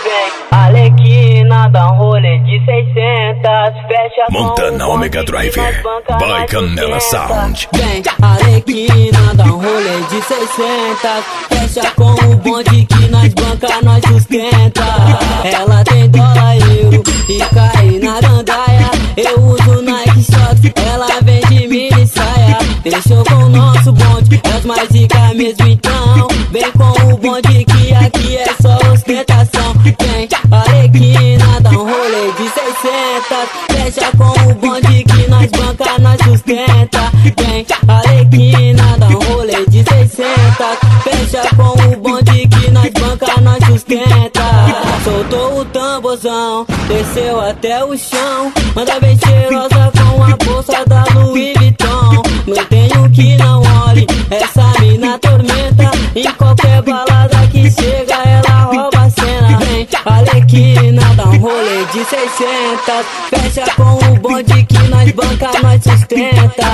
Vem, Alequina, dá um rolê de 600. Fecha Montana Omega Driver, by Canela Sound. Vem, Alequina, dá um rolê de 600. Fecha com o bonde que nós banca, nós sustenta. Ela tem dólar, euro e cai na gandaia. Eu uso Nike Shox, ela vem de mini saia. Fechou com o nosso bonde, é os mais rica mesmo então. Vem com o bonde que aqui é só ostentação. Vem, Alequina, dá um rolê de 600. Fecha com o bonde que nós banca, nós sustenta. Vem, Alequina, dá um rolê de 600. Fecha com o bonde que nós banca, nós sustenta. Soltou o tamborzão, desceu até o chão. Manda bem cheirosa com a bolsa da Louis Vuitton. Não tenho que não olhe, essa mina tormenta. Em qualquer balada que chega ela rouba a cena. Vem, Alequina, dá um rolê de 600. Fecha com o bonde que nós banca, nós sustenta.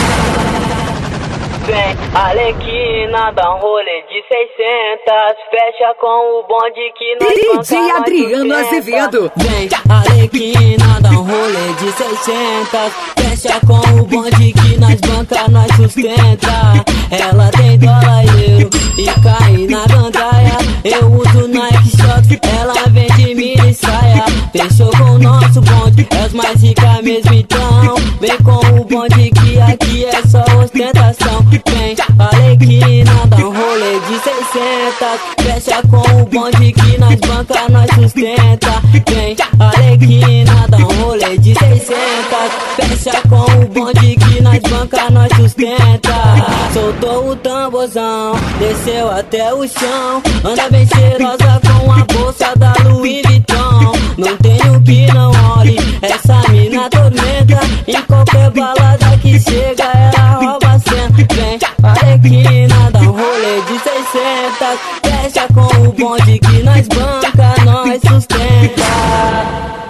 Vem, Alequina, dá um rolê de 600. Fecha com o bonde que nós DJ Adriano Azevedo. Vem, Alequina, dá um rolê de 600. Fecha com o bonde que nós banca, nós sustenta. Ela tem dólar, euro e cai na gandaia. Eu uso Nike Shox, ela vem de mini saia. Fechou com o nosso bonde, é os mais rica mesmo então. Vem com o bonde que aqui é só ostentação. Vem, Alequina, dá um rolê de 600. Fecha com o bonde que nós banca, nós sustenta. Vem, Alequina, dá um rolê de 600. Fecha com o bonde que nós banca, nós sustenta. Soltou o tamborzão, desceu até o chão. Anda bem cheirosa com a bolsa da Louis Vuitton. Não tenho que não olhe, essa mina tormenta. Em qualquer balada que chega ela rouba a cena. Vem, Alequina, dá um rolê de 600. Fecha com o bonde que nós banca, nós sustenta.